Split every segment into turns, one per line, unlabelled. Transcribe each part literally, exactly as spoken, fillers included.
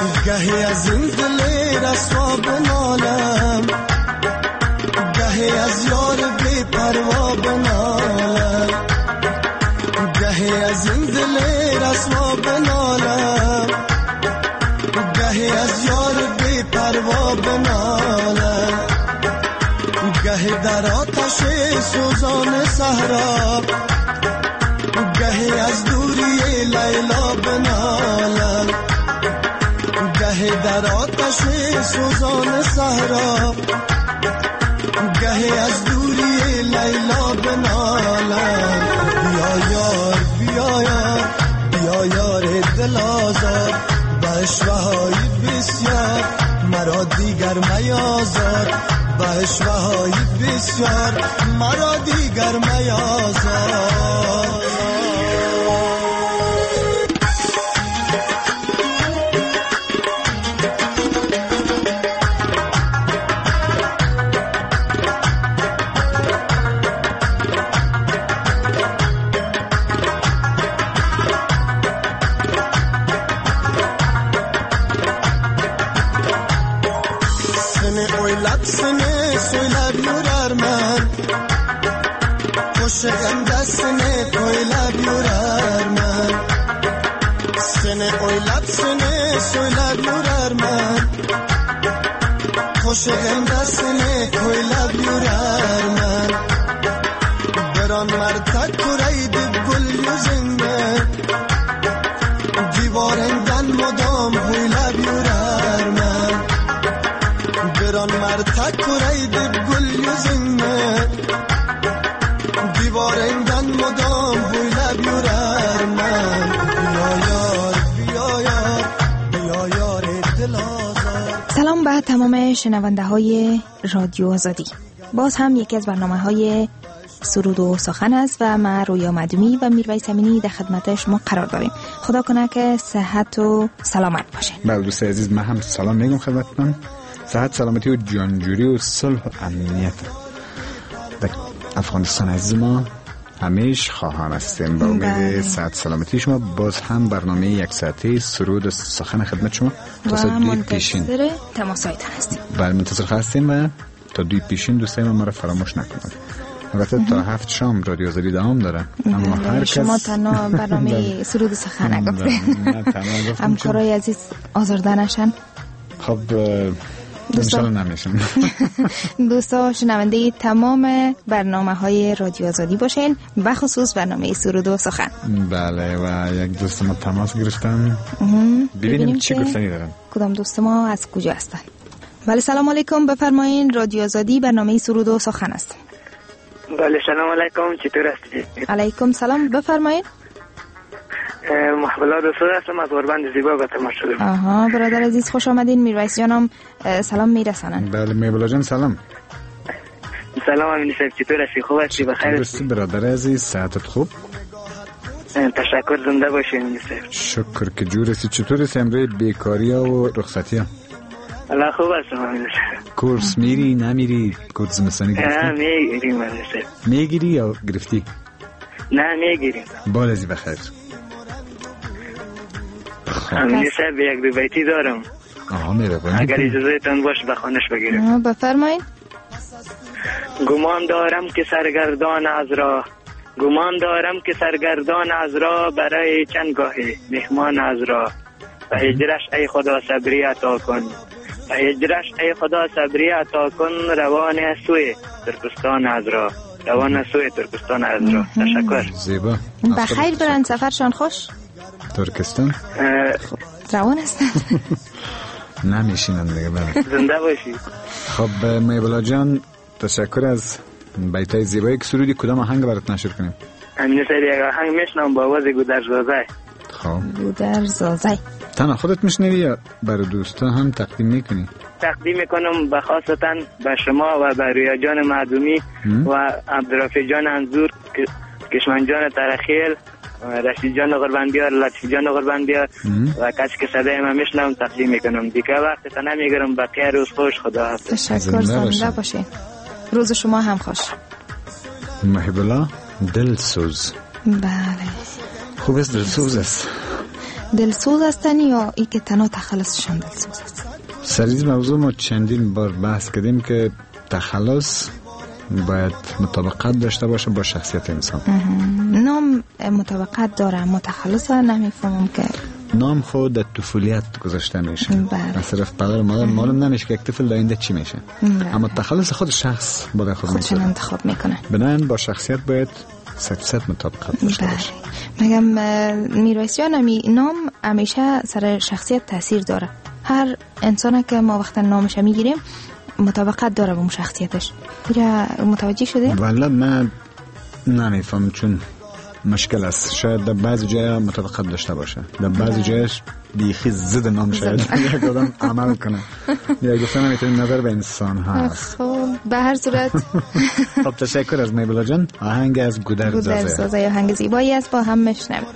گهی از این دل رسوا بنالم، گهی از یار بی پروا بنالم، گهی از این دل رسوا بنالم، گهی از یار بی پروا بنالم، گهی در آتش سوزان صحرا، گهی از دوری لیلا بنالم، گهی در آتش سوزان صحرا، گهی از دوری لیلا بنالم. بیا یار بیا یار بیا یار دل آزار، به اشوه‌های بسیار مرا دیگر میازار، به اشوه‌های بسیار مرا دیگر میازار. Sene soylab yurarman, qo'shig'imda sene to'ylab yurarman, sene o'ylab sene so'ylab yurarman, qo'shig'imda sene to'ylab yurarman. biron marta ko'ray deb gul yuzingni, divoringdan mudom bo'ylab yurarman. biron marta ko'ray deb gul yuzingni, divoringdan mudom bo'ylab yurarman. biyo yor biyo yor biyo yor dil azor.
سلام به تمام شنونده های رادیو آزادی. باز هم یکی از برنامه های سرود و سخن است و من رویا مدومی و میرویس امینی در خدمت شما قرار داریم. خدا کنه که صحت و سلامت باشین.
بله دوستان عزیز، من هم سلام میگم خدمتتون. صحت، سلامتی و جانجوری و صلح و امنیت در افغانستان عزیز ما همیشه خواهان هستیم. با امید صحت سلامتی شما باز هم برنامه یک ساعته سرود و سخن خدمت شما
تا دوی پیشین تماسایتان هستیم.
بله منتظر هستیم و تا دوی پیشین دوستای ما را فراموش نکنید. البته تا هفت شام رادیو آزادی دوام داره، اما هر کس
شما تنها برنامه سرود و سخن نگفتید. همکارای عزیز آزرده نشن.
خب انشالله نمیشن.
دوستا شنونده تمام برنامه های رادیو آزادی باشین، بخصوص برنامه سرود و سخن.
بله و یک دوست ما تماس گرفتن، ببینیم چی گفتنی دارن.
کدام دوست ما از کجا هستن؟ بله سلام علیکم، بفرمایین. رادیو آزادی برنامه سرود و سخن است.
بله سلام علیکم، چطور هستید؟
علیکم سلام، بفرمایید.
محبلا رسول هستم از غربند زیبا به تماس شدم.
آها برادر عزیز خوش آمدین. میرویس جانم سلام میرسانن.
بله میبلا جان سلام.
سلام امین صاحب، چطور هستی؟ خوب هستی؟ بخیر
هستی؟ برادر عزیز صحتت خوب؟
تشکر، زنده باشی امین صاحب.
شکر که جور هستی. چطور هستی امروز بیکاری ها و رخصتی ها؟
الله خوب هستم امین صاحب.
کورس میری نمیری؟ کورس زمستانی گرفتی؟
نه میگیریم امین صاحب.
میگیری یا گرفتی؟
نه میگیریم.
بال ازی بخیر.
امین صاحب یک دو بیتی دارم.
آها میره باید.
اگر اجازه تان باش بخوانش بگیرم.
بفرمایید.
گمان دارم که سرگردان از راه، گمان دارم که سرگردان از راه، برای چند گاهی مهمان از راه. و هجرش ای خدا صبری عطا کن، و هجرش ای خدا صبری عطا کن، روان سوی ترکستان از راه، روان سوی ترکستان از راه. تشکر.
زیبا.
بخیر برن، سفرشان خوش.
ترکستان
خب روان هستن.
نمیشینن دیگه. بله
زنده باشی.
خب میبلا جان تشکر از بیتای زیبایی که سرودی. کدام آهنگ برات نشر کنیم؟
امین صاحب یک آهنگ میشنم با آواز گودرزازه.
خب
گودرزازه
تنها خودت میشنوی یا برای دوستا هم تقدیم میکنی؟
تقدیم میکنم به خاصتا به شما و به رویا جان معدومی و عبدالرفیع جان انزور، کشمن جان ترخیل، رشید جان قربانبیار، لطفی جان قربانبیار و کسی که صدای من میشنم تقدیم میکنم. دیگه وقت تا نمیگیرم. بقیه روز خوش. خدا حافظ.
تشکر، زنده باشین. روز شما هم خوش.
محب الله دلسوز.
بله
خوب است، دلسوز است.
دلسوز هستن یا ای که تنها تخلصشان دلسوز است؟
سر این موضوع ما چندین بار بحث کردیم که تخلص باید مطابقت داشته باشه با شخصیت انسان.
نام مطابقت داره اما تخلص نمیفهمم که
نام خود در طفولیت گذاشته میشه.
بله.
از طرف پدر و مادر معلوم نمیشه که یک طفل آینده چی میشه.
بله.
اما تخلص خود شخص با خود
خودشون انتخاب میکنه.
بنابراین با شخصیت باید صد صد مطابقت داشته باشه.
مگم میرویس جان، امی نام همیشه سر شخصیت تاثیر داره. هر انسان که ما وقتا نامش میگیریم مطابقت داره با اون شخصیتش. یا متوجه شده؟
والا من نمیفهم، چون مشکل است. شاید در بعضی جای مطابقت داشته باشه، در بعضی جایش بیخی ضد نام شاید یک آدم عمل کنه. یا گفتن نمیتونیم نظر به انسان هست.
خب به هر صورت
خب تشکر از میبلا جان. آهنگ از گودر
گودر سازه یا آهنگ زیبایی است، با هم میشنویم.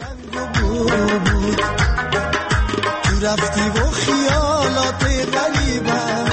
تو رفتی و خیالات غریبه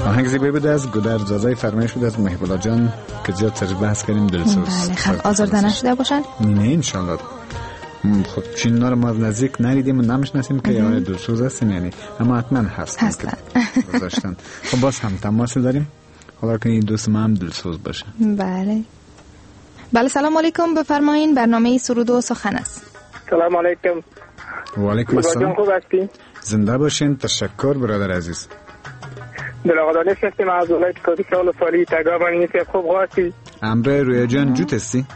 آهنگ زیبایی بود از گودر زازای فرمایش بود از محب الله جان که زیاد سرش بحث کردیم دلسوز.
بله خب آزرده نشده باشن؟
نه انشالله. خب چین نار ما از نزدیک نریدیم و نمیشناسیم که یه دلسوز هستیم، یعنی اما حتما هستن
هستن
گذاشتن. خب باز هم تماس داریم، حالا که این دوست ما هم دلسوز باشه.
بله بله. سلام علیکم، بفرمایین. برنامه سرود و سخن است.
سلام علیکم.
و علیکم السلام.
خوب هستی؟
زنده باشین. تشکر برادر عزیز.
دلاغ دانش هستیم از ولایت کردستان سالی تگامانی. نیستی خوب هستی؟
امبه رویا جان جوت هستی؟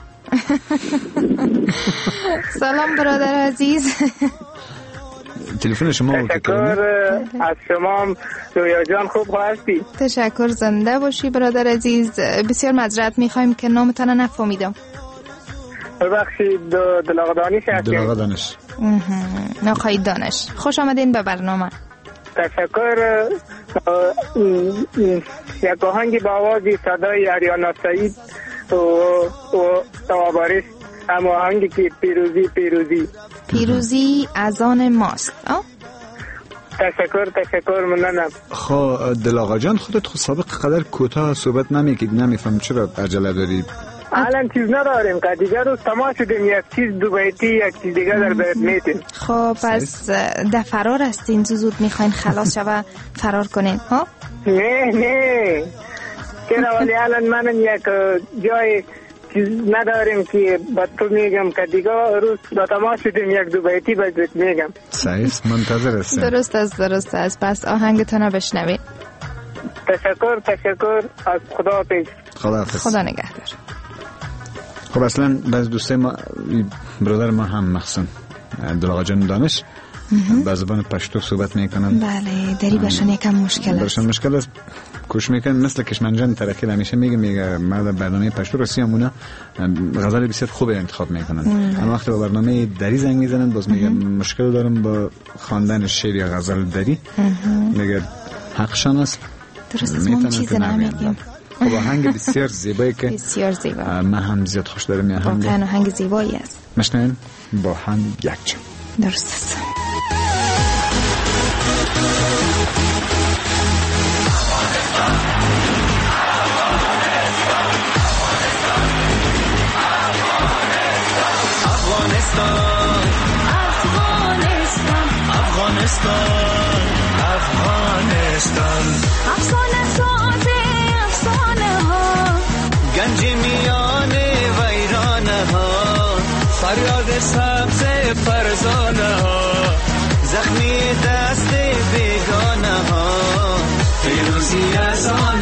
سلام برادر عزیز.
تلفن شما بود.
تشکر از شما رویا جان، خوب هستی؟
تشکر، زنده باشی برادر عزیز. بسیار معذرت میخوایم که نامتان نفهمیدم.
ببخشید. دلاغ دانش هستیم.
دلاغ دانش.
آقای دانش خوش آمدین به برنامه.
تشکر. یک آهنگی با آوازی صدای آریانا سعید و توابارش، اما آهنگی که پیروزی پیروزی
پیروزی از آن ماست. آه؟
تشکر تشکر ممنونم.
خب دلاغا جان خودت خود سابق قدر کوتاه صحبت نمیکنی، نمیفهم چرا عجله داری؟
الان چیز نداریم که دیگر روز تماس شدیم، یک چیز دو بیتی یک چیز دیگر در بیت میتیم.
خب پس در فرار هستین، زود میخواین خلاص شوه فرار کنین ها؟
نه نه چرا، ولی الان من یک جای چیز نداریم که با تو میگم که دیگر روز با تماس شدیم یک دو بیتی بیت میگم.
صحیح، منتظر هستم.
درست است درست است. پس آهنگتون بشنوید.
تشکر تشکر از خدا پیش.
خدا حافظ.
خدا نگهدار.
خب اصلا بعض دوستای ما برادر ما هم مخصوصا دلاغا جان دانش با زبان پشتو صحبت میکنن.
بله دری باشن یکم مشکل است.
برشان مشکل است. کوش میکنن مثل کشمنجان ترکی همیشه میگه میگه ما در برنامه پشتو رسی همونا غزل بسیار خوب انتخاب میکنن، اما وقتی با برنامه دری زنگ میزنن باز میگه مشکل دارم با خواندن شعر یا غزل دری. میگه حقشان است.
درست است، ما چیزی نمیگیم.
خب آهنگ بسیار زیبایی که
بسیار زیبا،
من هم زیاد خوش دارم. این آهنگ
واقعا آهنگ زیبایی است.
مشنویم با هم یک جا.
درست است.
افغانستان افغانستان افغانستان افسانه ساز افسانه ها، گنج میان ویرانه ها، فریاد سبز فرزانه ها، زخمی دست بیگانه ها. پیروزی از آن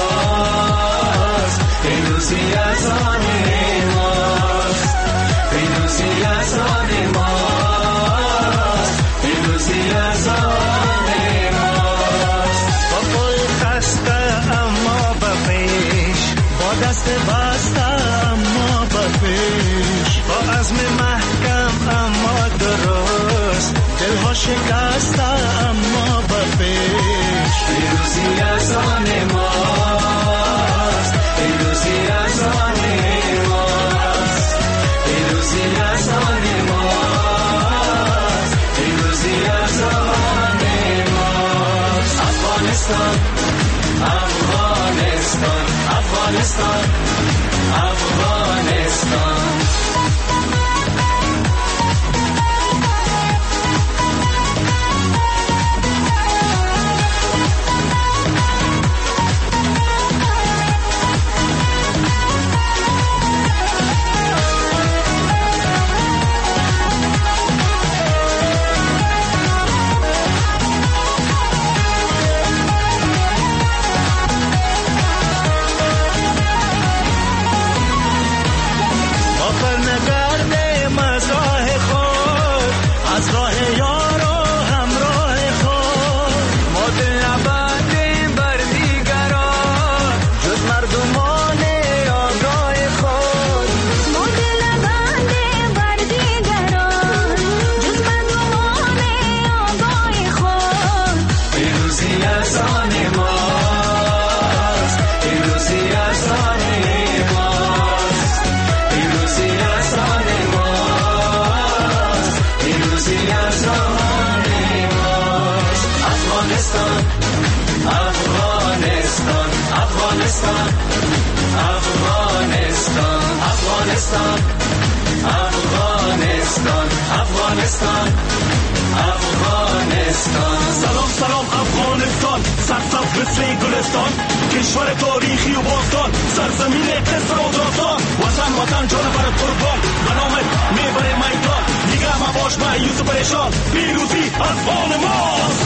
ماست، پیروزی از آن ماست، پیروزی از آن ماست، پیروزی از آن ماست. با پل خسته اما به پیش، با دست بسته اما به پیش، با عزم محکم اما درست، دلها شکسته اما به پیش. پیروزی از آن ماست، پیروزی از آن ماست، پیروزی از آن ماست، پیروزی از آن ماست. افغانستان افغانستان افغانستان افغانستان. افغانستان افغانستان افغانستان افغانستان افغانستان افغانستان سلام سلام افغانستان سرسبز مثل گلستان کشور تاریخی و باستان سرزمین قصر و داستان وطن وطن جان برات قربان به نامت میبره میدان دیگه مباش مایوس و پریشان پیروزی از آن ماست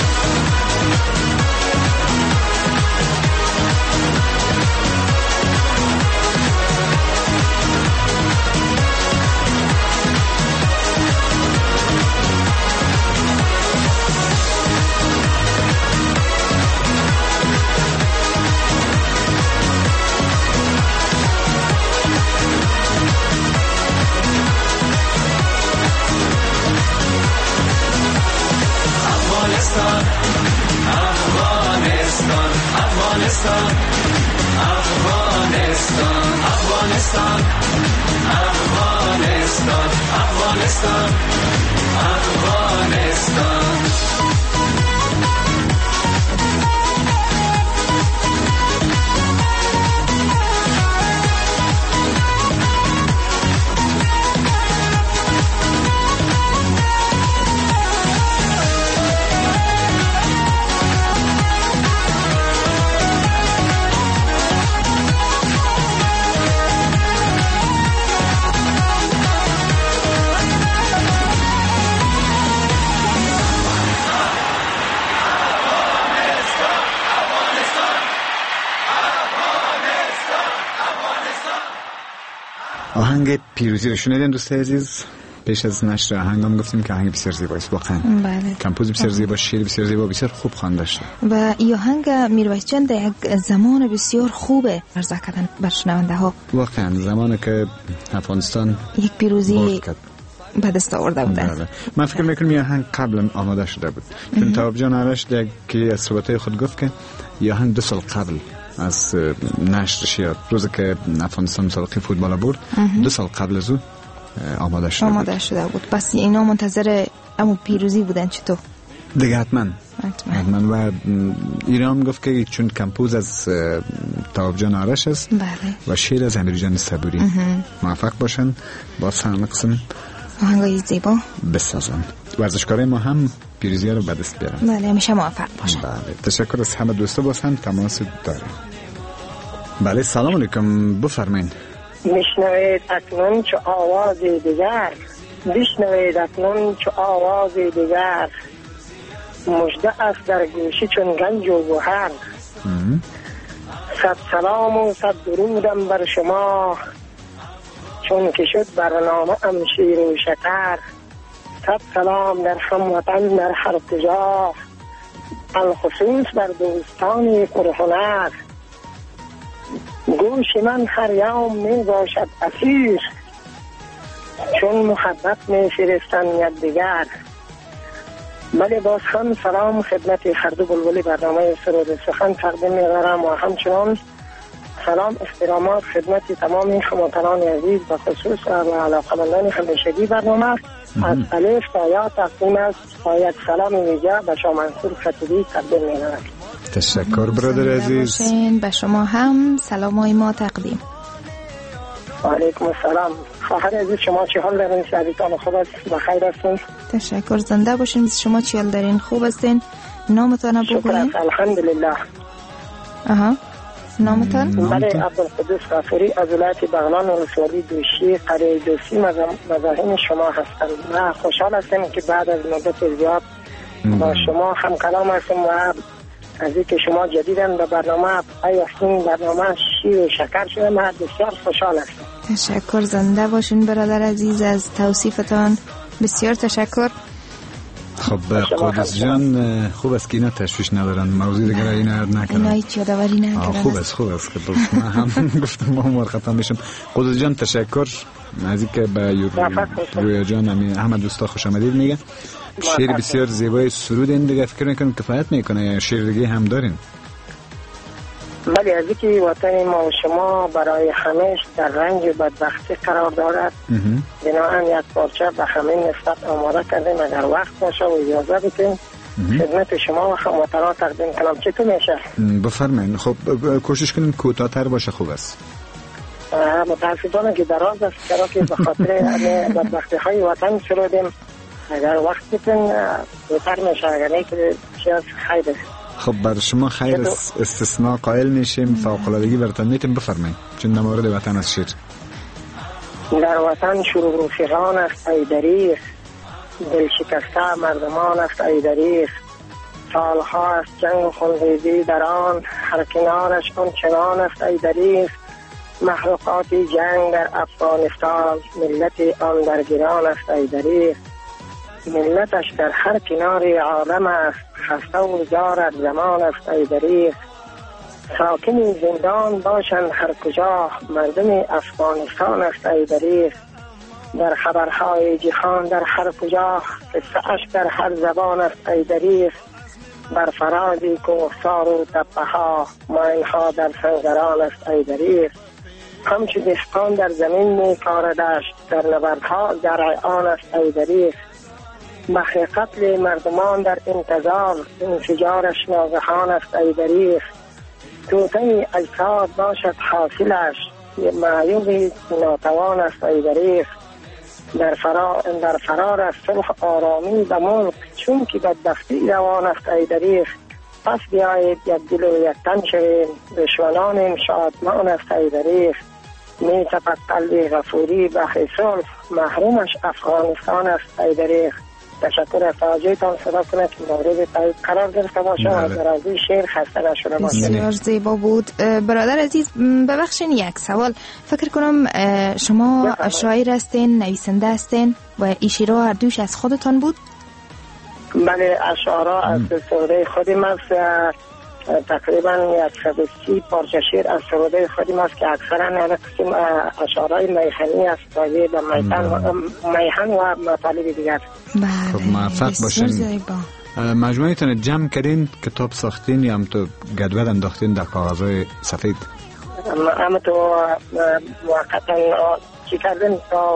Afghanistan, Afghanistan, Afghanistan, Afghanistan, Afghanistan, Afghanistan, Afghanistan.
آهنگ پیروزی رو شنیدین دوست عزیز؟ پیش از نشر آهنگم گفتیم که آهنگ بسیار زیباست واقعا.
بله.
کمپوز بسیار زیبا، شعر بسیار زیبا، بسیار خوب خوانده شده. و
این آهنگ میرویس جان در یک زمان بسیار خوبه عرضه کردن بر شنونده ها.
واقعا زمانی که افغانستان
یک پیروزی به دست آورده بود.
بله. من فکر میکنم این آهنگ قبلا آماده شده بود. چون تواب جان آرش در که از صحبتهای خود گفت که این آهنگ دو سال قبل از نشرش یا روزی که افغانستان مسابقه فوتبال برد دو سال قبل از اون آماده شده
آماده
بود.
شده بود. پس اینا منتظر امو پیروزی بودن چطور؟
دیگه حتما
حتما,
حتما. و ایران گفت که چون کمپوز از تواب جان آرش است
بله.
و شعر از امیر جان صبوری موفق باشن با سهم قسم
آهنگای زیبا
بسازن. ورزشکارای ما هم پیروزی رو به دست بیارن.
بله همیشه موفق باشن.
بله تشکر از همه دوستا باشن تماس داریم. بله سلام علیکم بفرمایید.
میشنوید اکنون چو آواز دیگر بشنوید اکنون چو آواز دیگر مژده است در گوشی چون گنج و گوهر صد سلام و صد درودم بر شما چون که شد برنامه ام شیر و شکر صد سلام در هموطن در هر کجا الخصوص بر دوستان پرهنر گوش من هر یوم می باشد اسیر چون محبت می فرستن یک دیگر. بله باز هم سلام خدمت هر دو بلبل برنامه سرود سخن تقدیم می‌دارم و همچنان سلام احترامات خدمت تمام هموطنان عزیز و خصوص علاقه‌مندان همیشگی برنامه از الف تا یا تقدیم است با یک سلام ویژه به شما منصور خطیبی تقدیم می‌دارم.
تشکر برادر عزیز.
به شما هم سلامای ما تقدیم.
علیکم السلام. خواهر عزیز شما چه حال دارین؟ صحتتان خوب است؟ بخیر هستین؟
تشکر زنده باشین. شما چه حال دارین؟ خوب هستین؟ نامتان بگوین؟
شکر الحمدلله.
آها نامتان؟
بله عبدالقدوس غفوری از ولایت بغلان ولسوالی دوشی قریه دوستی مزاحم شما هستم و خوشحال هستم که بعد از مدت زیاد با شما هم کلام هستم و از اینکه شما جدیداً به برنامه پای هستین برنامه شیر و شکر شده من بسیار خوشحال هستم.
تشکر زنده باشین برادر عزیز از توصیفتان بسیار تشکر.
خب قدس جان خوب است که اینا تشویش ندارن موضوع دیگر اینا نکردن
اینا هیچ یادآوری نکردن.
خوب است خوب است که من هم گفتم ما مرخصم بشم. قدس جان تشکر از اینکه به رویا جان همه دوستا خوش آمدید میگه. شعر بسیار زیبای سرود این دیگه فکر میکنم کفایت میکنه یا شعر دیگه هم دارین؟
ولی از اینکه وطن ما و شما برای همیش در رنج و بدبختی قرار دارد بنابراین یک پارچه به همین نسبت آماده کردیم اگر وقت باشه و اجازه بدین خدمت شما و هموطنان تقدیم کنم. چطور میشه؟
بفرمایید. خب کوشش کنیم کوتاه‌تر باشه، خوب است.
متاسفانه که دراز است، چرا که به خاطر بدبختی های وطن سرودیم. اگر وقت بتون بهتر میشه، اگر نه که چیز خیر است.
خب بر شما خیر استثناء قائل میشیم، فوق‌العادگی براتون میتونم. بفرمایید چون در مورد وطن است. شیر
در وطن شروع رفیقان است ای دریغ، دل شکسته مردمان است ای دریغ. سالها است جنگ و خونریزی در آن، هر کنارش آن چنان است ای دریغ. محروقات جنگ در افغانستان، ملت آن در گران است ای دریغ. ملتش در هر کنار عالم است، خسته و زار زمان است ای دریغ. ساکن زندان باشند هر کجا، مردم افغانستان است ای دریغ. در خبرهای جهان در هر کجا، قصه اش در هر زبان است ای دریغ. بر فرازی کوهسار و تپه ها، ماینها در سنگران است ای دریغ. همچو دهقان در زمین می کاردش، در نبردها زرع آن است ای دریغ. بحر قتل مردمان در انتظار، انفجارش ناگهان است ای دریغ. توطئه اجساد باشد حاصلش، معیوب ناتوان است ای دریغ. در فرار در فرار از صلح آرامی به ملک، چون که بدبختی روان است ای دریغ. پس بیایید یک دل و یک تن شویم، دشمنان شادمان است ای دریغ. می تپد قلب غفوری بحر صلح، محرومش افغانستان است ای دریغ. تشکر از توجهتان. صدا کنه که مورد تایید قرار گرفته باشه و از راضی شعر خسته نشده باشه.
بسیار زیبا بود. برادر عزیز ببخشین یک سوال، فکر کنم شما شاعر هستین، نویسنده هستین و این شعرها هر دوش از خودتان بود؟
بله، اشعارها از سروده خودم است. تقریبا صد و سی پارچه شعر از سروده خودم است که اکثرا قسم اشعارهای میهنی است، راجع به میهن و مطالب دیگر.
بله،
خب موفق باشین. مجموعتون جمع کردین، کتاب ساختین یا هم تو گدول انداختین در کاغذهای سفید؟
اما تو موقتا چی کردین تا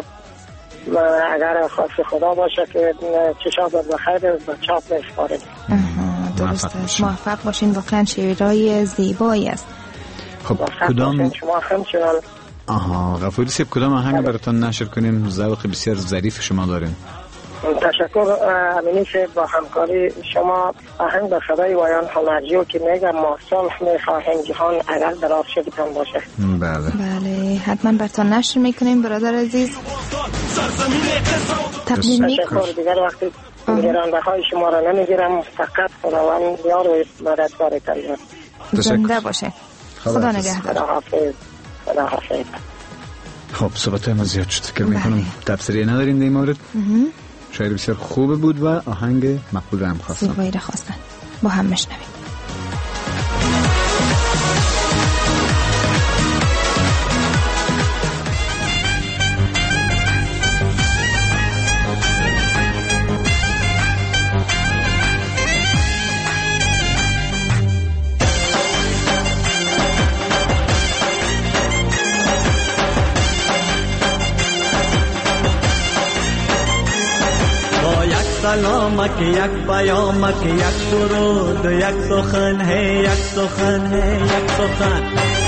اگر خواست خدا باشه که چشا بود بخیر به چاپ نسپارید.
درست است. موفق باشین، واقعا شعرهای زیبایی است.
خب کدام
شما همچنان
آها غفوری صاحب کدام آهنگ براتون نشر کنیم؟ ذوق بسیار ظریف شما دارین.
تشکر امینی صاحب، با همکاری شما آهنگ به صدای ویان هنرجو که میگم ما صلح میخواهیم جهان اگر در آفشگتان باشه.
بله
بله، حتما براتون نشر میکنیم برادر عزیز. تقدیم میکنم.
تشکر. دیگر وقتی گرانده های شما را نمیگیرم، فقط خداوند یار و مددگار تلیان.
زنده باشه. خدا نگهدار.
خدا حافظ. خدا حافظ.
خب صحبت ما زیاد شد، فکر میکنم تبصره ندارین در این مورد. شاید بسیار خوب بود و آهنگ مقبول هم خواستم.
زیبایی را خواستن، با هم مشنویم.
سلامک یک پیامک یک درود یک سخن ہے یک سخن ہے یک سخن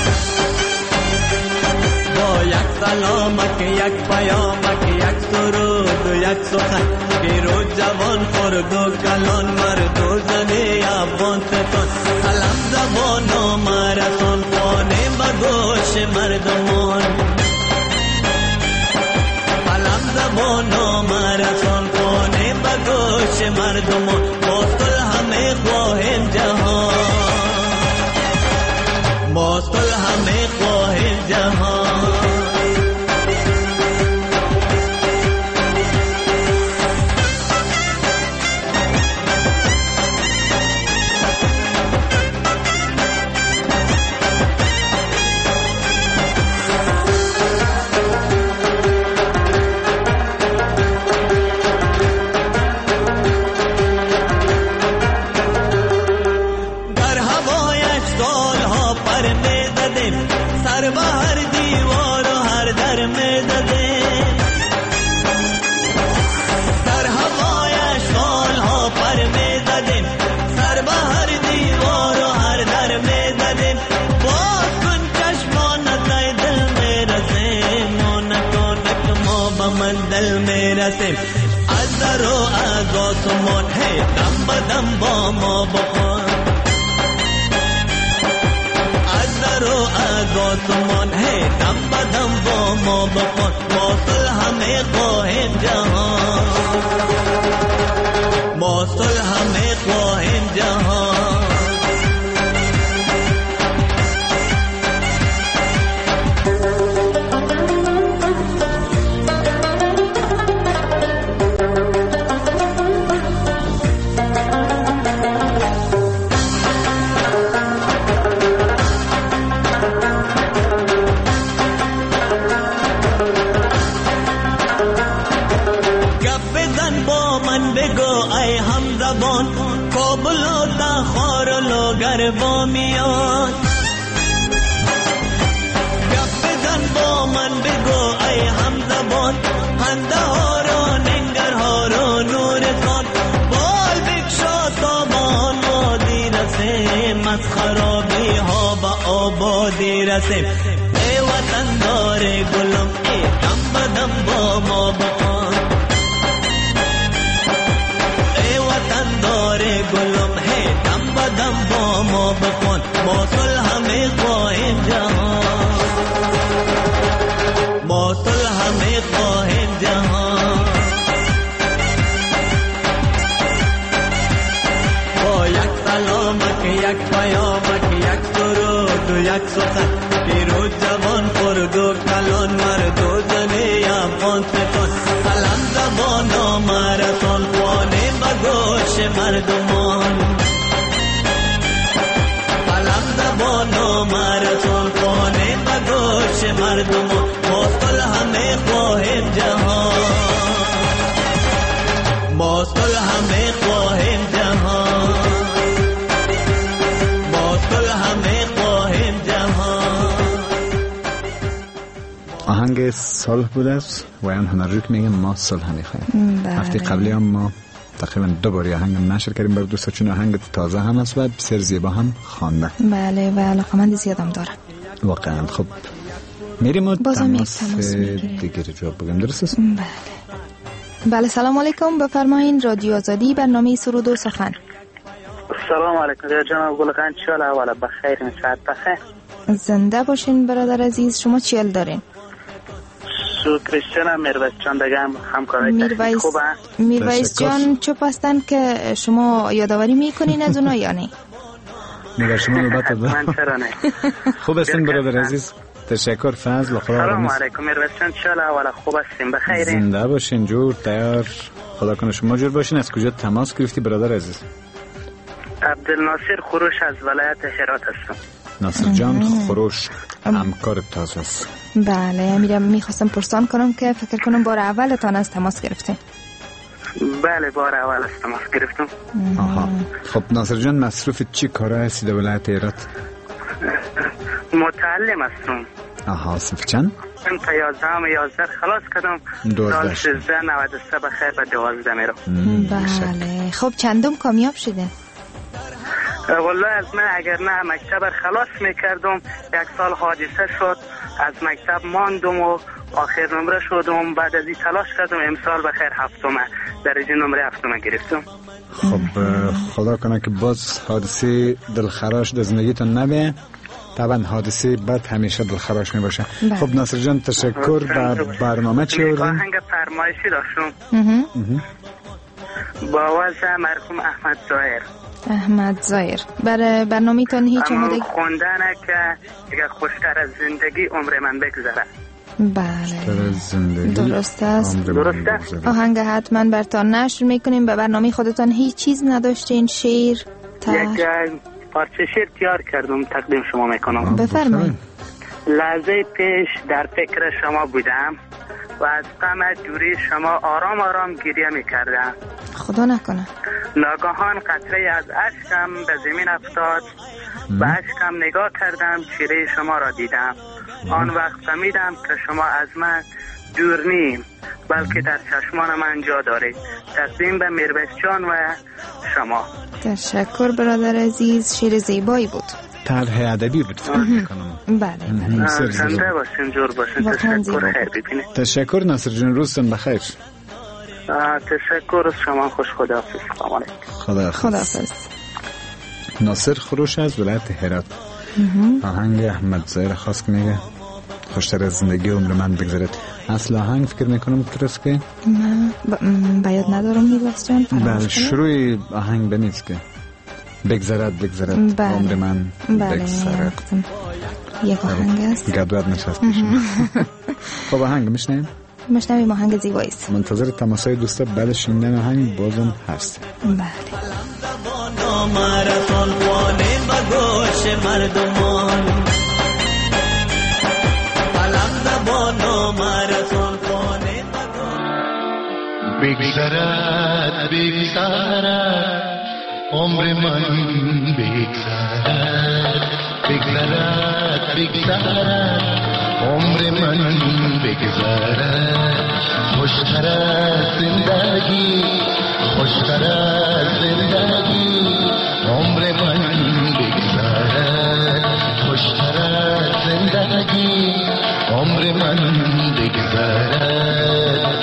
با یک سلامک یک پیامک یک درود یک سخن پیرو جوان خرد و کلان مرد و زن افغانستان سلام زبان و مرسان خانه بگوش مردمان سلام زبان و مرسان خانه بگوش مردمان باستل همه خواهیم جهان باستل همه خواهیم جهان بدم با ما بخوان، از در و از آسمان هی دم بدم با ما بخوان، ما صلح همه خواهیم جهان، ما صلح همه خواهیم جهان. کابل و دخار و لوگر با میاد، گپ بزن با من بگو ای همزبان، خنده ها را ننگر ها را نور کن، بال بکشا تا بان وادی رسیم، از خرابی ها به آبادی رسیم. ای وطن دار گلم ای دم بدم با ما بخوان، داره گلم هی دم بدم با ما بخوان، ما صلح همه خواهیم جهان، ما صلح همه خواهیم جهان. با یک سلامت یک پیامت یک درود و یک سخن، پیروز جوان خرد و کلان مرد و زنی افغان ستان، قلم زبان آمرسان خوانه بگوش مردمان، قلم زبان آمرسان خوانه بگوش مردمان. ما صلح همه خواهیم جهان، ما صلح همه خواهیم جهان، ما صلح همه خواهیم جهان.
آهنگ صلح بوده است و اون هنرجو که میگم ما صلح میخوایم. هفته قبلی هم ما تقریبا دو باری آهنگ نشر کردیم بر دوستا، چون آهنگ تازه هم است و بسیار زیبا هم خوانده.
بله و علاقمند زیادم داره
واقعا. خب میریم و تماس
میگیره.
دیگر جواب بگم، درست است؟
بله بله. سلام علیکم، بفرمایین. رادیو آزادی، برنامه سرود و سخن.
سلام علیکم جناب گلقند، چال اولا بخیر مساعد بخیر.
زنده باشین برادر عزیز. شما چیل دارین؟
سو کریستیان میرویس جان دگم همکارای تکنیک خوبه.
میرویس جان چپ هستن که شما یادآوری میکنین از اونا یا نه؟
میگر شما نوبت داد.
من چرا نه.
خوب هستین برادر عزیز؟ تشکر. فضل خدا.
سلام علیکم میرویس جان، چال اولا خوب هستین بخیر؟
زنده باشین، جور تیار. خدا کنه شما جور باشین. از کجا تماس گرفتی برادر عزیز؟
عبدالناصر خروش از ولایت هرات هستم.
ناصر جان خروش همکار تازه است.
بله میرم میخواستم پرسان کنم که فکر کنم بار اولتان از تماس گرفتین.
بله بار اول از تماس گرفتم.
آها. خب ناصر جان مصروف چی کاره هستی در ولایت هرات؟
متعلم هستم.
آها. صف چند؟
من تا یازدهم یازده خلاص کردم. سال سیزده نود و سه بخیر به دوازده میرم.
بله. خب چندم کامیاب شده؟
والله از من اگر نه مکتب خلاص میکردم یک سال حادثه شد، از مکتب ماندم و آخر نمره شدم. بعد از این تلاش کردم امسال بخیر هفتمه درجه نمره هفتمه گرفتم.
خب خدا کنه که باز حادثه دلخراش در زندگیتون نبیه. طبعا حادثه بد همیشه دلخراش می باشه. خب ناصر جان تشکر. در برنامه چی آوردین؟
آهنگ فرمایشی داشتم با وضع مرحوم احمد ظاهر.
احمد ظاهر برای برنامه تان هیچ آماده
خوندنه که اگر خوشتر از زندگی عمر من بگذره.
بله
زندگی
درست است.
درسته.
آهنگ حتما برتان نشر میکنیم. به برنامه خودتان هیچ چیز نداشتین؟ شعر تا
یک پارچه شعر تیار کردم تقدیم شما میکنم.
بفرمایید.
لحظه پیش در فکر شما بودم و از غم دوری شما آرام آرام گریه میکردم.
خدا نکنه.
ناگهان قطره از اشکم به زمین افتاد. به اشکم نگاه کردم، چهره شما را دیدم. آن وقت فهمیدم که شما از من دور نیم بلکه در چشمان من جا دارید. تقدیم به میرویس جان و شما.
تشکر برادر عزیز. شعر زیبایی بود.
طرح ادبی بود فکر میکنم.
بله.
زنده باشین، جور باشین. تشکر. خیر ببینید.
تشکر ناصر جان، روزتون بخیر.
تشکر از شما. خوش خداحافظ.
خداحافظ.
خداحافظ.
ناصر خروش از ولایت هرات. آهنگ احمد ظاهر خاص که میگه خوشتر از زندگی عمر من بگذرد. اصل آهنگ فکر میکنم درست که
من باید ندارم نیواز جان.
بله شروع آهنگ بنیست که بگذرد بگذرد
بله.
عمر من بگذرد.
یک آهنگ است
گدواد نشست بشیم. خب آهنگ میشنیم
میشنیم. آهنگ زیبایی است.
منتظر تماسای دوستا بعد شنیدن آهنگ بازم هست.
بله.
ماراتون وانه بگوش مردمان بلند بانو ماراتون وانه
بگذرد بگذرد عمر من بگذرد بگذرد بگذرد عمر من بگذرد خوشتر از زندگی خوشتر از زندگی عمر من بگذرد خوشتر از زندگی عمر من بگذرد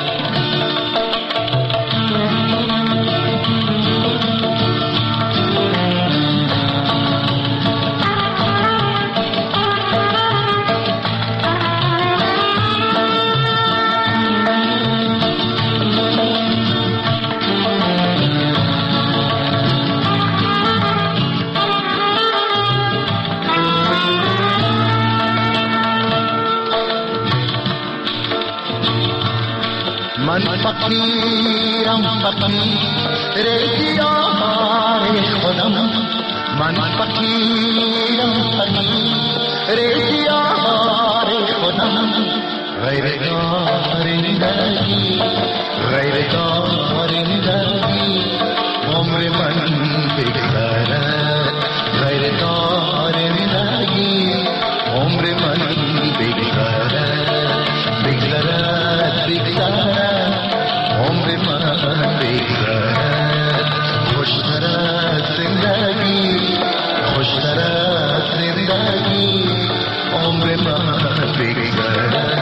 من فقیرم فقیر دیار خودم من فقیرم فقیر دیار خودم غیر دارندگی غیر دارندگی عمر من بگذرد غیر دارندگی عمر من بگذرد بگذرد بگذرد عمر من بگذرد خوشتر از زندگی خوشتر از زندگی عمر من بگذرد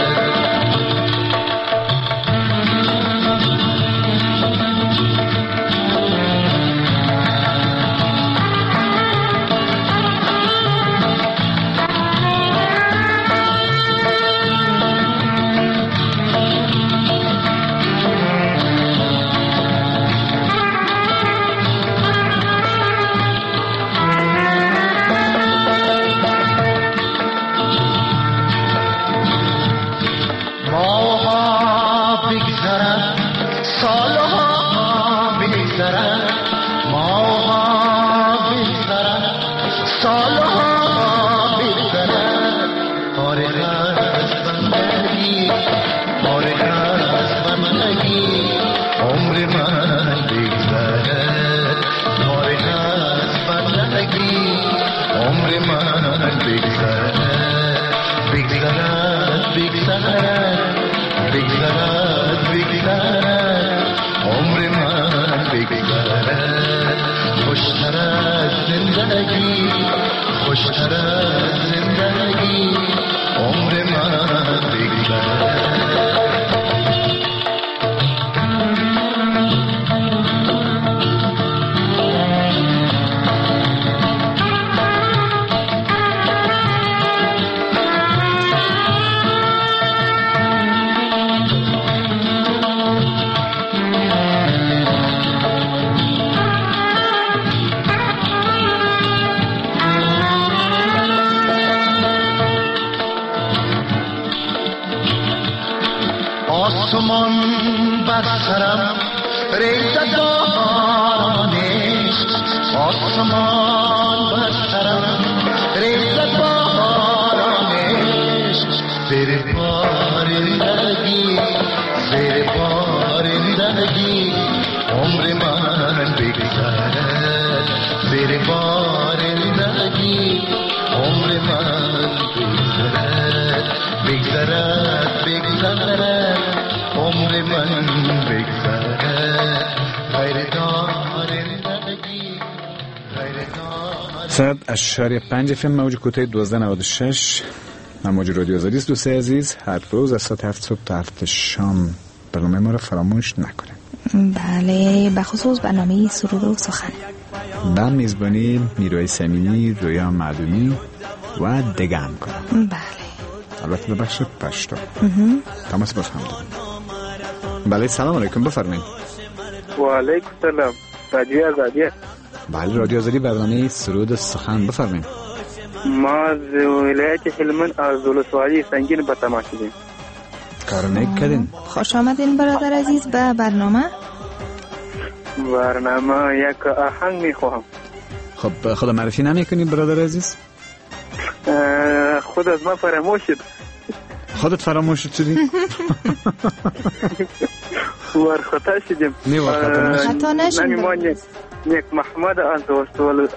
خوشتر از زندگی عمر من بگذرد آسمان بر سرم ریزد بارانش آسمان بر سرم ریزد بارانش زیر بارندگی زیر بارندگی عمر من بگذرد زیر بارندگی عمر من بگذرد بگذرد بگذرد عمر من بگذرد غیر دارندگی غیر دارندگی
صد اشاری پنج فیلم موج کوتاه دوازده نود و شش موج رادیو آزادی است. دوستای عزیز هر روز از ساعت هفت صبح تا هفت شام برنامه ما رو فراموش نکنید.
بله، به خصوص برنامه سرود و سخن.
در میزبانی میرویس امینی، رویا معدومی و دیگه هم کنم.
بله.
البته به بخش پشتو. تماس باز هم دارم. بله، سلام علیکم، بفرمایید.
و علیکم سلام. رادیو آزادی.
بله، رادیو آزادی، برنامه سرود و سخن، بفرمایید.
ما از ولایت هلمند از ولسوالی سنگین به تماس شدیم.
کار نیک کردین.
خوش آمدین برادر عزیز به برنامه.
برنامه یک آهنگ میخواهم.
خب خدا معرفی نمیکنی برادر عزیز؟
خود از ما فراموش شد.
خودت فراموش شدی؟
ور خطا شدیم.
نه ور خطا نشد.
خطا نشد.
ما نیک محمد از ولسوالی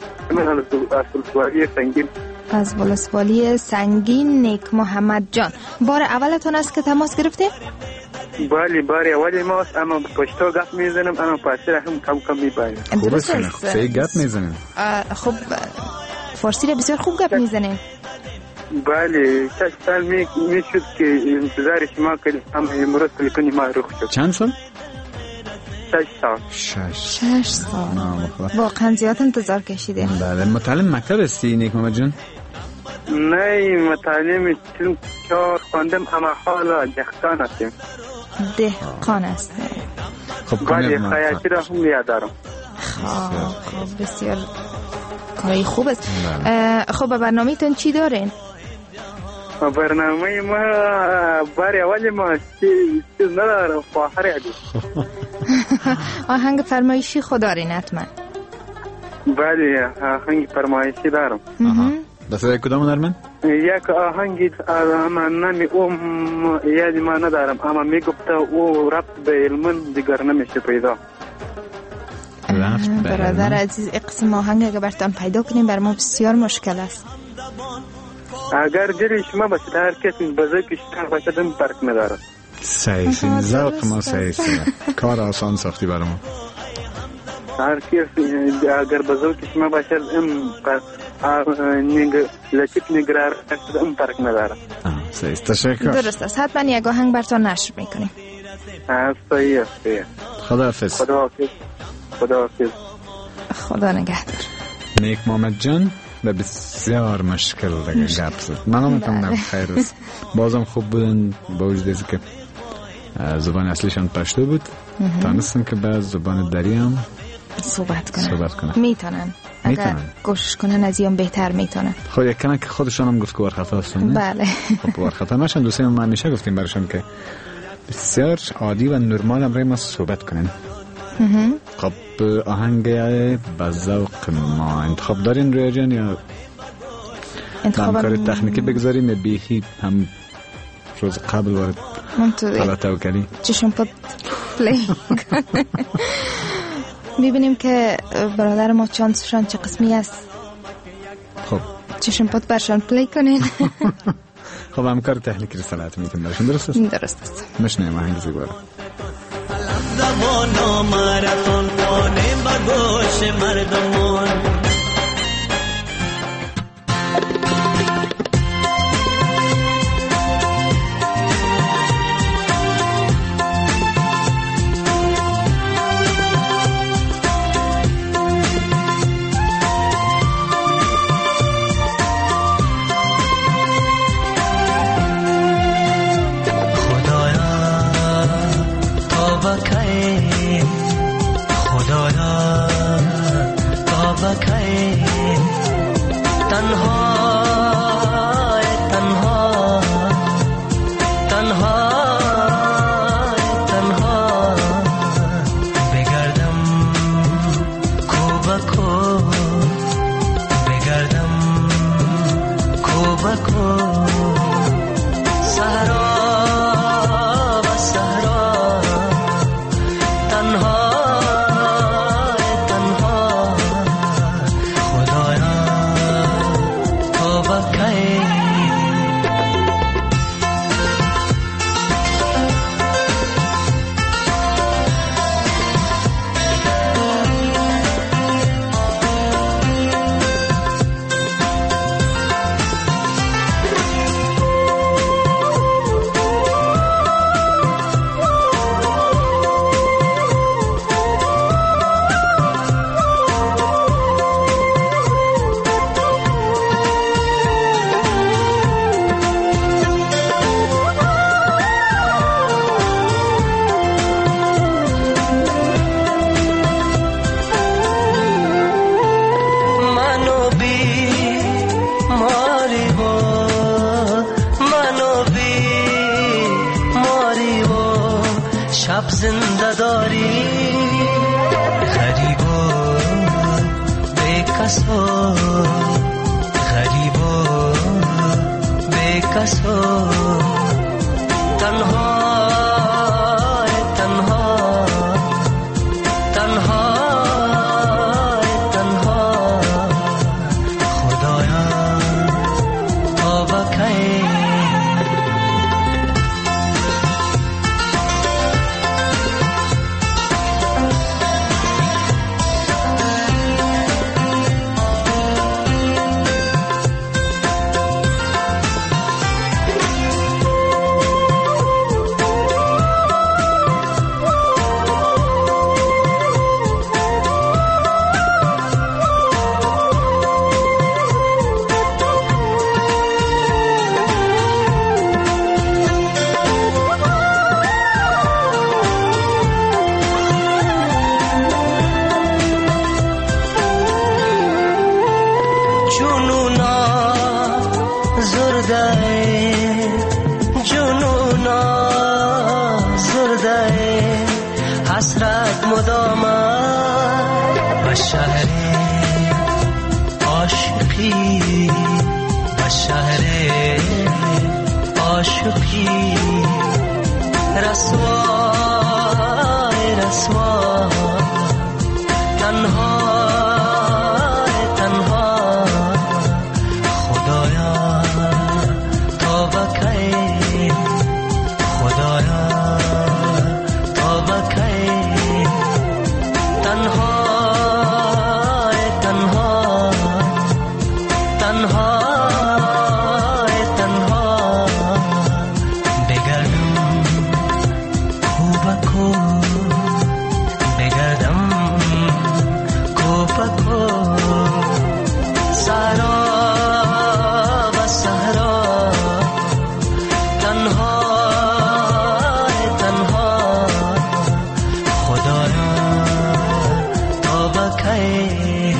سنگین.
از ولسوالی سنگین نیک محمد جان، بار اولتون است که تماس گرفتیم؟
بله، بار اولی ماست، اما پشتو گپ میزنم، اما پاسر هم کم کم میبایم.
خوب است، خیلی گپ میزنیم.
خب فارسی را بسیار خوب گپ میزنیم.
بله، شش سال میشد که انتظار شما کردیم، اما امروز تلفنی ما رخ شد.
چند سال؟
شش سال.
شش
شش سال. واقعا زیاد انتظار کشیده.
بله، متعلم مکتب هستی نیک محمد جان؟
نه، متعلم چون کار خواندم، اما حالا دهقان هستیم.
دهقان است.
خب
بله، خیاطی را هم یاد دارم.
خب بسیار کاری خوب است. خب برنامه تون چی دارین؟
برنامه ما بار اولی ما چیز ندارم، خواهر عدید.
آهنگ فرمایشی خود دارین حتما؟
بله، آهنگ فرمایشی دارم.
بسیار کدام درمن؟
یک آهنگی اما نمی اوم یاد ما ندارم، اما میگفته او ربط به علم دیگر نمیشه پیدا.
برادر عزیز، اقسم آهنگ اگر برتان پیدا کنیم بر ما بسیار مشکل است.
اگر دل شما باشد، هر کسی بزرگش تر باشد این فرق نداره.
سعیسین زوق ما سعیسین کار آسان ساختی برای ما.
هر کسی اگر بزرگش شما باشد این لطیف نگرار این فرق نداره.
سعیس، تشکر.
درست است، حتما یک آهنگ برتان نشر میکنیم.
صحیح است.
خدا حافظ.
خدا حافظ. خدا حافظ.
خدا نگهدار.
نیک محمد جان و بسیار مشکل دیگه گپ زد. من هم میتونم خیر است. بازم خوب بودن با وجود که زبان اصلیشان پشتو بود، تانستن که بعد زبان دری هم
صحبت کنن.
صحبت کنن.
میتونن. اگر کوشش کنن از این بهتر میتونن.
خب یک کنه که خودشان هم گفت که ورخطا هستن.
بله.
خب ورخطا نشن. دوستان ما همیشه گفتیم برشان که بسیار عادی و نرمال امروز ما صحبت کنن. خب آهنگ به ذوق ما انتخاب دارین رویا جان یا
انتخاب
کار تکنیکی بگذاریم؟ بیخی هم روز قبل وارد غلطه و کردی
چشم پد پلی ببینیم که برادر ما چانسشان چه قسمی است.
خب
چشم پد برشان پلی کنین.
خب هم کار تکنیکی رسالت میتونیم برشان. درست است؟
درست است.
مشنیم آهنگ زیباره.
زبان ماراتون کنه با گوش مردمان. زنده داری غریب و بیکس و غریب و بیکس و تنها تنها تنها تنها خدایا توبه کی حسرت مدام به شهر عاشقی به شهر عاشقی رسوا رسوا تنها تنها خدایا توبه کی خدایا توبه کی تنها تنها تنها تنها بگردم کو کو بگردم کو کو سارا و سهرا تنها تنها خدایا توبه کی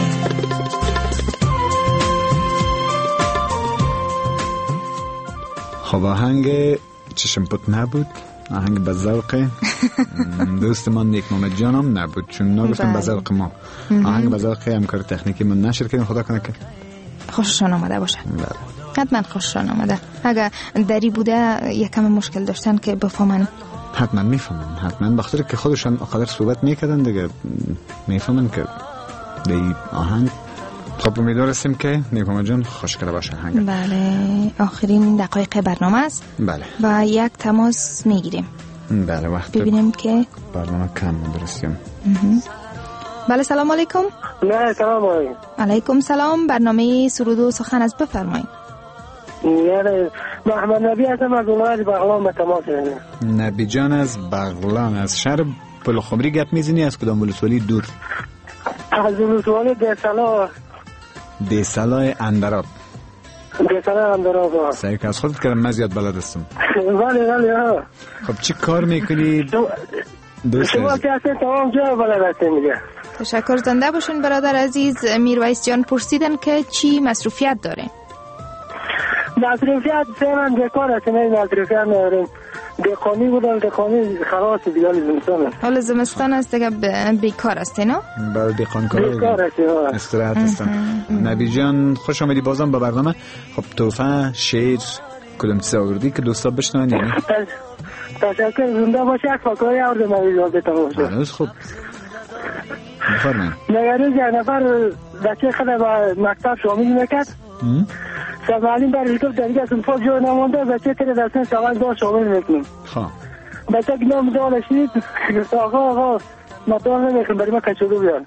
خب آهنگ چشم پت نبود، آهنگ به ذوق دوست من نیک محمد جانم نبود، چون نگفتم به ذوق ما. آهنگ به ذوق همکار تکنیکی من نشر کردیم، خدا کنه که
خوششان آمده باشه. حتما خوششان آمده. اگر دری بوده یکم مشکل داشتن که بفهمن،
حتما میفهمن، حتما بخاطر که خودشان قدر صحبت میکردن دیگه میفهمن که دی آهنگ. خب امیدوارستیم که نیکوما جان خوشگله باشه آهنگ.
بله، آخرین دقایق برنامه است.
بله.
و یک تماس میگیریم.
بله، وقت
ببینیم که
برنامه کم درستیم.
بله، سلام علیکم.
نه سلام علیکم.
علیکم سلام. برنامه سرود و سخن از بفرمایید.
یعنی محمد نبی هستم از اونهای بغلان به تماس میگیرم.
نبی جان از بغلان، از شهر پلخمری گپ میزنی؟ از کدام ولسوالی دور؟
از ولسوالی دیسلا.
دیسلا اندراب.
دیسلا اندراب.
سعی که از خودت کردم، من زیاد بلد هستم.
بله بله ها.
خب چی کار میکنی؟ دوست
شما که هستین تمام جا بلد هستین میگه.
تشکر، زنده باشین برادر عزیز. میرویس جان پرسیدن که چی مصروفیت داره؟
مصروفیت فعلا بیکار هستیم، مصروفیت نداریم. دقانی بودم، دقانی خلاص دیگه زمستان است.
حالا زمستان است دیگه بیکار هستی نه؟
بله، دقان کار
بیکار هستیم،
استراحت هستم. نبی جان خوش آمدی بازم به برنامه. خب توفه، شعر، کدام چیز آوردی که دوستا بشنون؟ یعنی
تشکر، زنده باشه. یک فکری آوردم نبی جان به تمام شد.
هنوز خوب بفرمایید.
نگرد یک نفر بچه خود به مکتب شامل میکرد، معلم برای گفت دیگه سنفاز جو نمونده، بچه تره درسن سوال دار شامل میکنیم.
خواه
بچه که نام دارش نید آقا آقا مطال نمیخیم برای ما کچولو بیان.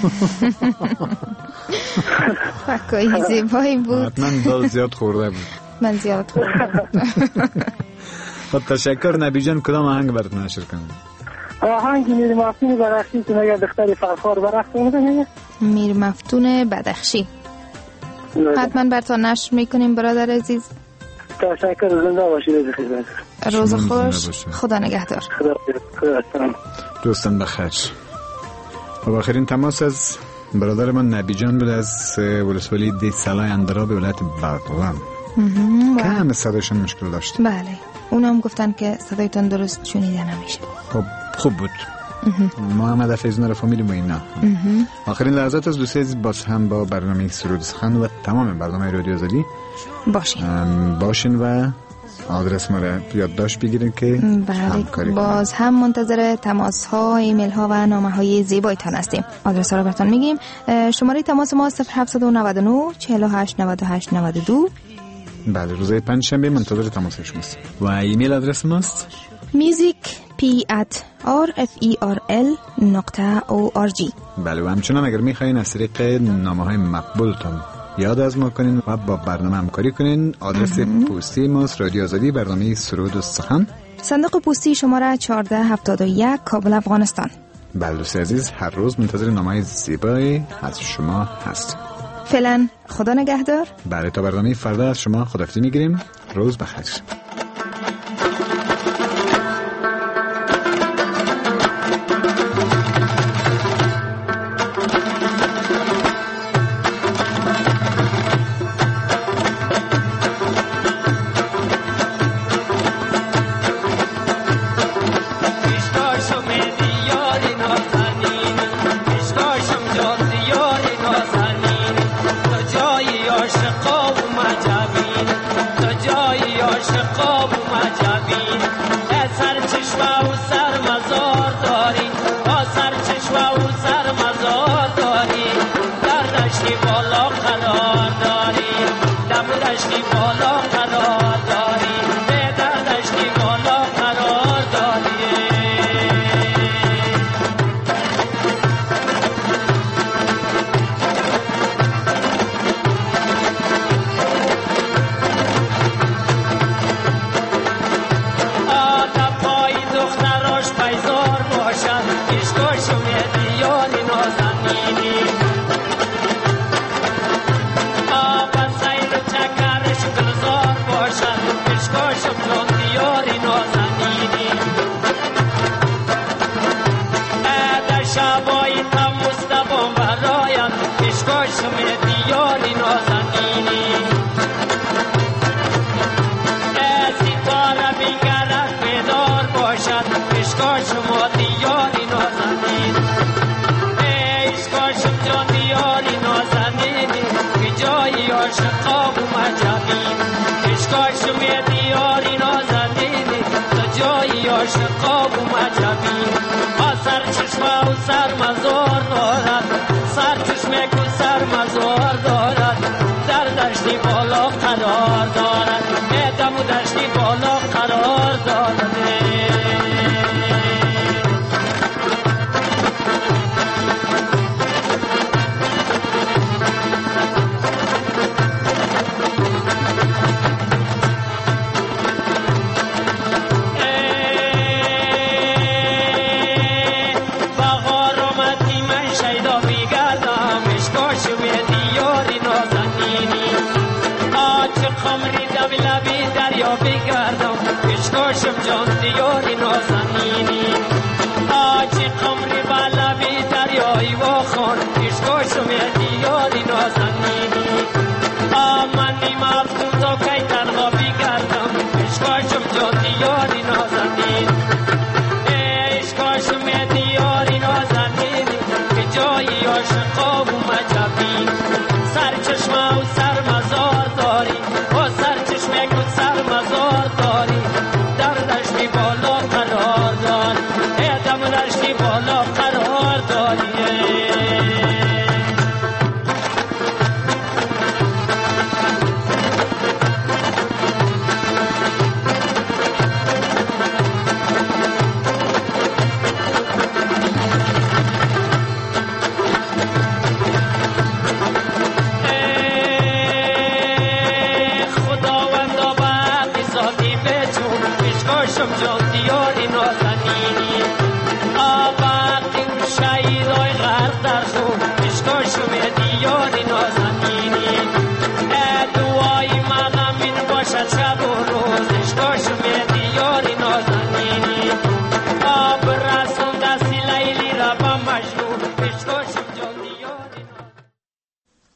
فکایی زیبایی بود.
حتما دال زیاد خورده بود.
من زیاد خورده.
خب تشکر. نبی جان کدام آهنگ برات نشر کنم؟
آهنگ میر مفتون بدخشی که نگه دختری فرخار برخشی میده.
میر مفتون بدخشی حتما براتون نشر میکنیم برادر عزیز.
تشکر، زنده باشید.
روز خوش، خدا نگهدار.
دوستان بخیر. و آخرین تماس از برادر من نبی جان بود از ولسوالی دیسلای اندراب ولایت بغلان که همه صدایشان مشکل داشت.
بله، اونم گفتن که صدایتان درست شنیده نمیشه.
خب خوب بود. ما هم هدف از رو فهمیدیم و اینا. آخرین لحظات از دوست عزیز باز هم با برنامه سرود سخن و تمام برنامه رادیو آزادی
باشین
باشین و آدرس ما را یادداشت بگیرین که
بله باز هم منتظر تماس ها، ایمیل ها و نامه های زیبایتان هستیم. آدرس ها رو براتون میگیم. شماره تماس ما صفر هفت نه نه چهل و هشت نود و هشت نود و دو.
بله روزهای پنج شنبه منتظر تماس شماست. و ایمیل آدرس ماست
music p at r f e r l نقطه o r g.
بله و همچنان اگر میخواین از طریق نامه های مقبولتون یاد از ما کنین و با برنامه همکاری کنین، آدرس پستی ماست رادیو آزادی، برنامه سرود و سخن،
صندوق پستی شماره چهارده هفتاد و یک، کابل، افغانستان.
بله دوست عزیز هر روز منتظر نامه زیبایی از شما هست.
فعلا خدا نگهدار.
بله تا برنامه فردا از شما خداحافظی میگیریم. روز بخیر.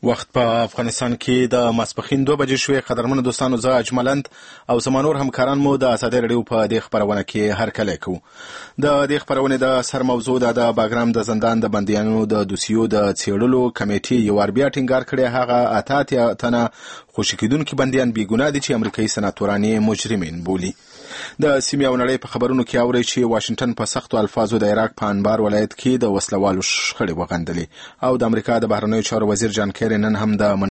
وخت په افغانستان کې د ماسپښین دوه بجې شوې. قدرمنو دوستانو، زه اجملند او زمانور همکاران مو د ازادۍ رادیو په دې خبرونه کې هرکلی کوو. د دې خبرونې د سر موضوع ده د باګرام د زندان د بندیانو د دوسیو د څېړلو کمیټې یو وار بیا ټینګار کړی هغه اته اتیا تنه خوشي کېدونکي بندیان بې ګناه دي چې امریکایي سناتوران یې مجرمین بولي. د سیمې او نړۍ په خبرونو کې اورئ چې واشنګټن په سختو الفاظو د عراق په انبار ولایت کې د وسلوالو شخړې وغندلې او د امریکا د بهرنیو چارو وزیر جان کیری نن هم د